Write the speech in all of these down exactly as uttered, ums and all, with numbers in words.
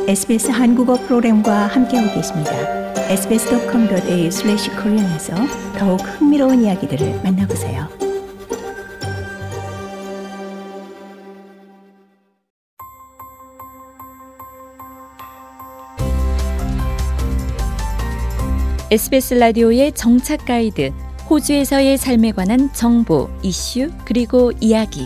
에스비에스 한국어 프로그램과 함께하고 계십니다. 에스비에스 닷컴 닷 에이유 슬래시 코리안에서 더욱 흥미로운 이야기들을 만나보세요. 에스비에스 라디오의 정착 가이드, 호주에서의 삶에 관한 정보, 이슈, 그리고 이야기.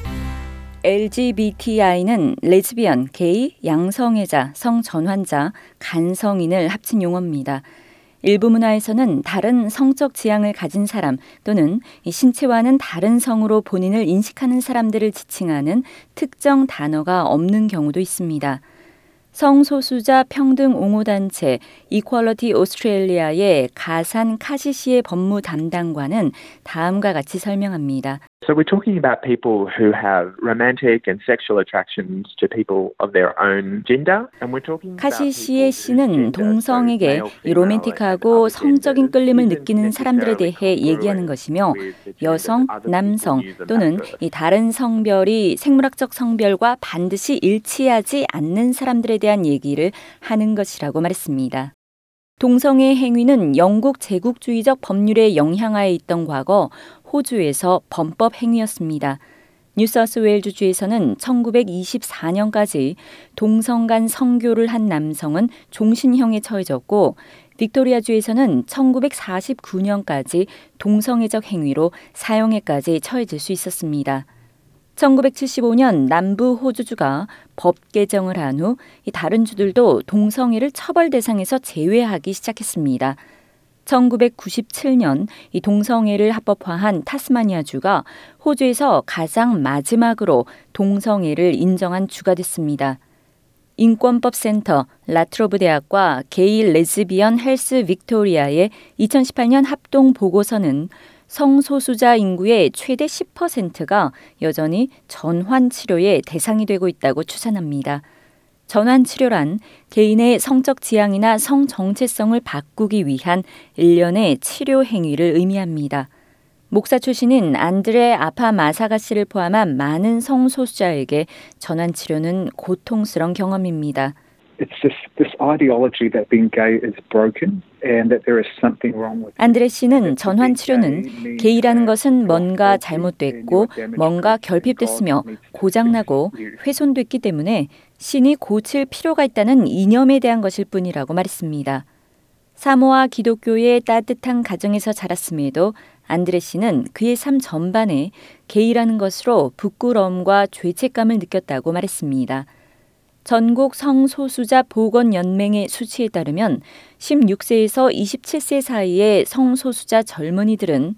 엘지비티아이는 레즈비언, 게이, 양성애자, 성전환자, 간성인을 합친 용어입니다. 일부 문화에서는 다른 성적 지향을 가진 사람 또는 신체와는 다른 성으로 본인을 인식하는 사람들을 지칭하는 특정 단어가 없는 경우도 있습니다. 성소수자 평등 옹호단체 이퀄러티 오스트레일리아의 가산 카시시의 법무 담당관은 다음과 같이 설명합니다. So we're talking about people who have romantic and sexual attractions to people of their own gender. And we're talking about 카시시의 씨는 동성에게 로맨틱하고 성적인 끌림을 느끼는 사람들에 대해 얘기하는 것이며 여성, 남성 또는 이 다른 성별이 생물학적 성별과 반드시 일치하지 않는 사람들에 대한 얘기를 하는 것이라고 말했습니다. 동성애 행위는 영국 제국주의적 법률의 영향하에 있던 과거 호주에서 범법 행위였습니다. 뉴사우스웨일즈주에서는 천구백이십사 년까지 동성 간 성교를 한 남성은 종신형에 처해졌고 빅토리아주에서는 천구백사십구 년까지 동성애적 행위로 사형에까지 처해질 수 있었습니다. 천구백칠십오 년 남부 호주주가 법 개정을 한 후 다른 주들도 동성애를 처벌 대상에서 제외하기 시작했습니다. 천구백구십칠 년 이 동성애를 합법화한 타스마니아주가 호주에서 가장 마지막으로 동성애를 인정한 주가 됐습니다. 인권법센터 라트로브 대학과 게이 레즈비언 헬스 빅토리아의 이천십팔 년 합동 보고서는 성소수자 인구의 최대 십 퍼센트가 여전히 전환 치료의 대상이 되고 있다고 추산합니다. 전환 치료란 개인의 성적 지향이나 성 정체성을 바꾸기 위한 일련의 치료 행위를 의미합니다. 목사 출신인 안드레 아파마사가 씨를 포함한 많은 성소수자에게 전환 치료는 고통스러운 경험입니다. It's just this ideology that being gay is broken and that there is something wrong with it. 안드레 씨는 전환 치료는 게이라는 것은 뭔가 잘못됐고 뭔가 결핍됐으며 고장나고 훼손됐기 때문에 신이 고칠 필요가 있다는 이념에 대한 것일 뿐이라고 말했습니다. 사모아 기독교의 따뜻한 가정에서 자랐음에도 안드레 씨는 그의 삶 전반에 게이라는 것으로 부끄러움과 죄책감을 느꼈다고 말했습니다. 전국 성소수자 보건연맹의 수치에 따르면 십육 세에서 이십칠 세 사이의 성소수자 젊은이들은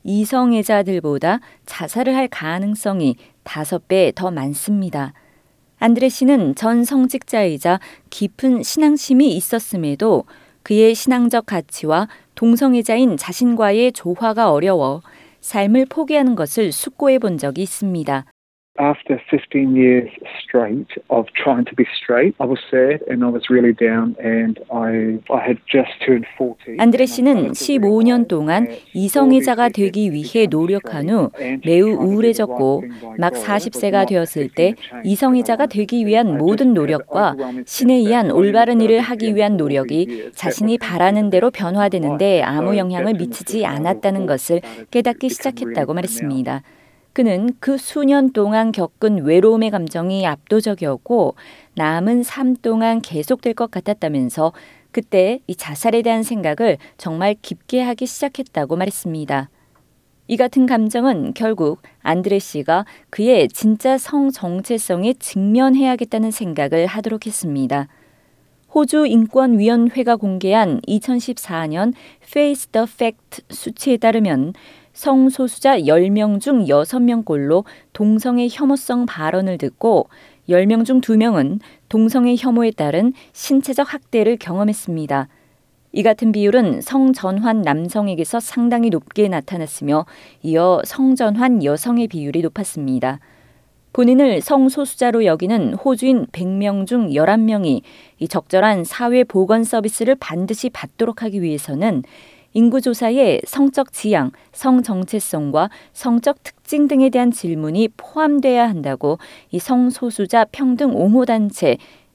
이성애자들보다 자살을 할 가능성이 다섯 배 더 많습니다. 안드레 씨는 전 성직자이자 깊은 신앙심이 있었음에도 그의 신앙적 가치와 동성애자인 자신과의 조화가 어려워 삶을 포기하는 것을 숙고해 본 적이 있습니다. After fifteen years straight of trying to be straight, I was sad and I was really down and I I had just turned forty. 안드레 씨는 십오 년 동안 이성애자가 되기 위해 노력한 후 매우 우울해졌고 막 마흔 세가 되었을 때 이성애자가 되기 위한 모든 노력과 신에 의한 올바른 일을 하기 위한 노력이 자신이 바라는 대로 변화되는데 아무 영향을 미치지 않았다는 것을 깨닫기 시작했다고 말했습니다. 그는 그 수년 동안 겪은 외로움의 감정이 압도적이었고 남은 삶 동안 계속될 것 같았다면서 그때 이 자살에 대한 생각을 정말 깊게 하기 시작했다고 말했습니다. 이 같은 감정은 결국 안드레 씨가 그의 진짜 성 정체성에 직면해야겠다는 생각을 하도록 했습니다. 호주 인권위원회가 공개한 이천십사 년 Face the Fact 수치에 따르면 성소수자 열 명 중 여섯 명꼴로 동성애 혐오성 발언을 듣고 열 명 중 두 명은 동성애 혐오에 따른 신체적 학대를 경험했습니다. 이 같은 비율은 성전환 남성에게서 상당히 높게 나타났으며 이어 성전환 여성의 비율이 높았습니다. 본인을 성소수자로 여기는 호주인 백 명 중 열한 명이 이 적절한 사회보건 서비스를 반드시 받도록 하기 위해서는 인구조사에 성적 지향, 성정체성과 성적 특징 등에 대한 질문이 포함돼야 한다고 이 성소수자 평등 옹호단체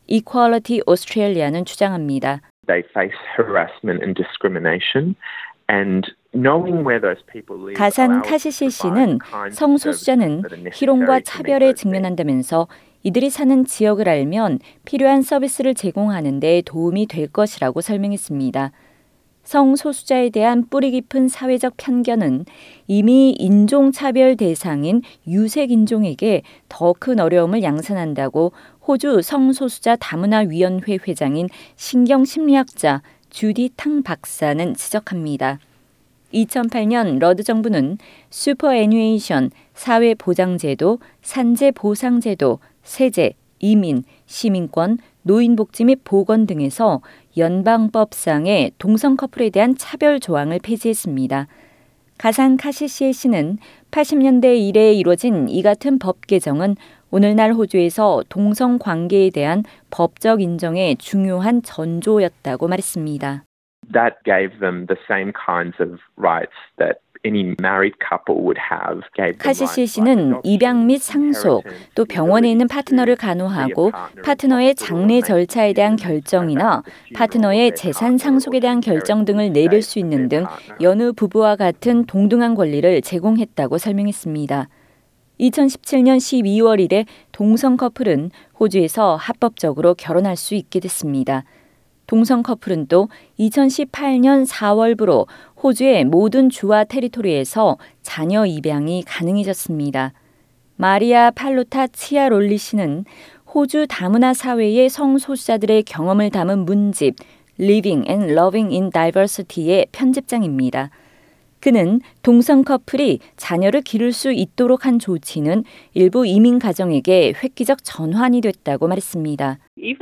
Equality Australia는 주장합니다. They face harassment and discrimination. And knowing where those people live 가산 카시시 씨는 성소수자는 희롱과 차별에 직면한다면서 이들이 사는 지역을 알면 필요한 서비스를 제공하는 데 도움이 될 것이라고 설명했습니다. 성소수자에 대한 뿌리 깊은 사회적 편견은 이미 인종차별 대상인 유색인종에게 더 큰 어려움을 양산한다고 호주 성소수자 다문화위원회 회장인 신경심리학자 주디 탕 박사는 지적합니다. 이천팔 년 러드 정부는 슈퍼애뉴에이션, 사회보장제도, 산재보상제도, 세제, 이민, 시민권, 노인복지 및 보건 등에서 연방법상의 동성 커플에 대한 차별 조항을 폐지했습니다. 가산 카시시에 씨는 팔십 년대 이래 이루어진 이 같은 법 개정은 오늘날 호주에서 동성 관계에 대한 법적 인정의 중요한 전조였다고 말했습니다. That gave them the same kinds of rights that any married couple would have. 카시시 씨는 입양 및 상속, 또 병원에 있는 파트너를 간호하고 파트너의 장례 절차에 대한 결정이나 파트너의 재산 상속에 대한 결정 등을 내릴 수 있는 등 여느 부부와 같은 동등한 권리를 제공했다고 설명했습니다. 이천십칠 년 십이월 일에 동성 커플은 호주에서 합법적으로 결혼할 수 있게 됐습니다. 동성 커플은 또 이천십팔 년 사월부로 호주의 모든 주와 테리토리에서 자녀 입양이 가능해졌습니다. 마리아 팔로타 치아롤리 씨는 호주 다문화 사회의 성소수자들의 경험을 담은 문집 Living and Loving in Diversity의 편집장입니다. 그는 동성 커플이 자녀를 기를 수 있도록 한 조치는 일부 이민 가정에게 획기적 전환이 됐다고 말했습니다.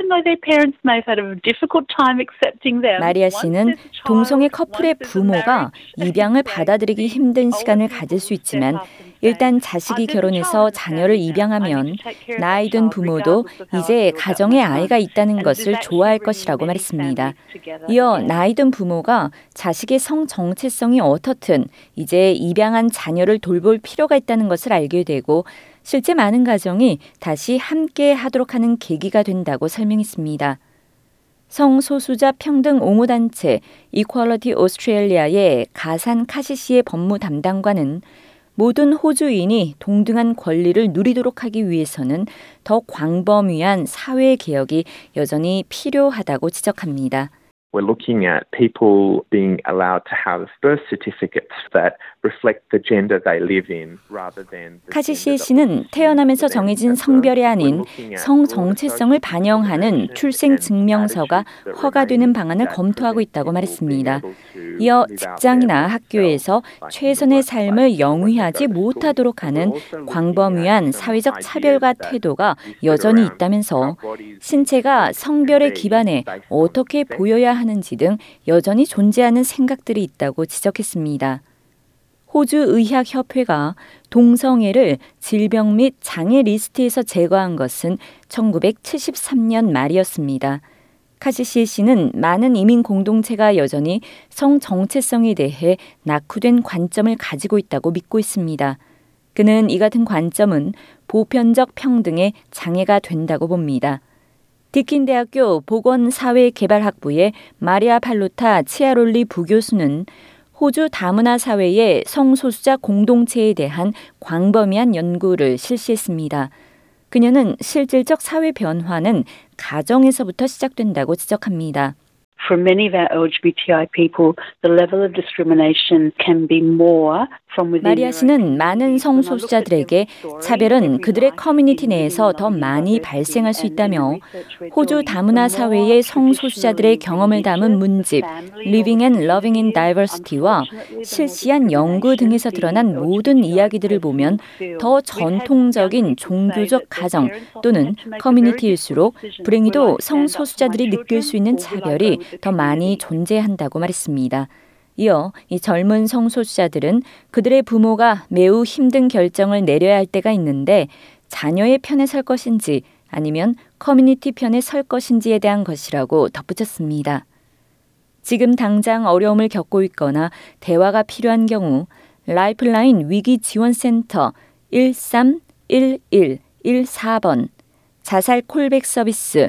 마리아 씨는 동성애 커플의 부모가 입양을 받아들이기 힘든 시간을 가질 수 있지만 일단 자식이 결혼해서 자녀를 입양하면 나이 든 부모도 이제 가정에 아이가 있다는 것을 좋아할 것이라고 말했습니다. 이어 나이 든 부모가 자식의 성 정체성이 어떻든 이제 입양한 자녀를 돌볼 필요가 있다는 것을 알게 되고 실제 많은 가정이 다시 함께 하도록 하는 계기가 된다고 설명했습니다. 성소수자 평등 옹호단체 Equality Australia의 가산 카시시의 법무 담당관은 모든 호주인이 동등한 권리를 누리도록 하기 위해서는 더 광범위한 사회 개혁이 여전히 필요하다고 지적합니다. We're looking at people being allowed to have birth certificates that reflect the gender they live in rather than 카시시 씨는 태어나면서 정해진 성별이 아닌 성 정체성을 반영하는 출생 증명서가 허가되는 방안을 검토하고 있다고 말했습니다. 이어 직장이나 학교에서 최선의 삶을 영위하지 못하도록 하는 광범위한 사회적 차별과 태도가 여전히 있다면서 신체가 성별에 기반해 어떻게 보여야 하는 하는지 등 여전히 존재하는 생각들이 있다고 지적했습니다. 호주의학협회가 동성애를 질병 및 장애 리스트에서 제거한 것은 천구백칠십삼 년 말이었습니다. 카시시 씨는 많은 이민 공동체가 여전히 성 정체성에 대해 낙후된 관점을 가지고 있다고 믿고 있습니다. 그는 이 같은 관점은 보편적 평등에 장애가 된다고 봅니다. 디킨 대학교 보건사회개발학부의 마리아 팔로타 치아롤리 부교수는 호주 다문화 사회의 성소수자 공동체에 대한 광범위한 연구를 실시했습니다. 그녀는 실질적 사회 변화는 가정에서부터 시작된다고 지적합니다. For many of our 엘지비티아이 people, the level of discrimination can be more from within. 마리아 씨는 많은 성소수자들에게 차별은 그들의 커뮤니티 내에서 더 많이 발생할 수 있다며 호주 다문화 사회의 성소수자들의 경험을 담은 문집 Living and Loving in Diversity와 실시한 연구 등에서 드러난 모든 이야기들을 보면 더 전통적인 종교적 가정 또는 커뮤니티일수록 불행히도 성소수자들이 느낄 수 있는 차별이 더 많이 존재한다고 말했습니다. 이어 이 젊은 성소수자들은 그들의 부모가 매우 힘든 결정을 내려야 할 때가 있는데 자녀의 편에 설 것인지 아니면 커뮤니티 편에 설 것인지에 대한 것이라고 덧붙였습니다. 지금 당장 어려움을 겪고 있거나 대화가 필요한 경우 라이프라인 위기지원센터 일삼일일 일사 번, 자살 콜백 서비스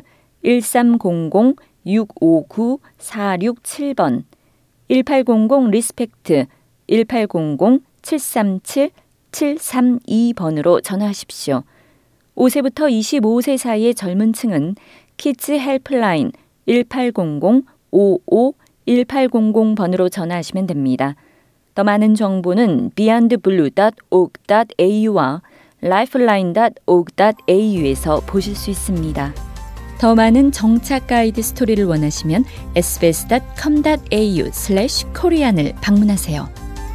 일삼공공 육오구 사육칠 번, 일팔공공 리스펙트 일팔공공 칠삼칠 칠삼이 번으로 전화하십시오. 오 세부터 이십오 세 사이의 젊은 층은 키즈 헬플라인 일팔공공 오오 일팔공공 번으로 전화하시면 됩니다. 더 많은 정보는 beyond blue dot org dot au와 lifeline dot org dot au에서 보실 수 있습니다. 더 많은 정착 가이드 스토리를 원하시면 에스비에스 닷 컴 닷 에이유 슬래시 코리안을 방문하세요.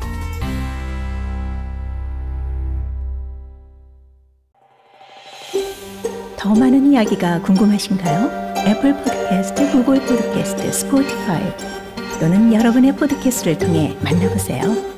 더 많은 이야기가 궁금하신가요? 애플 팟캐스트, 구글 팟캐스트, 스포티파이 또는 여러분의 팟캐스트를 통해 만나보세요.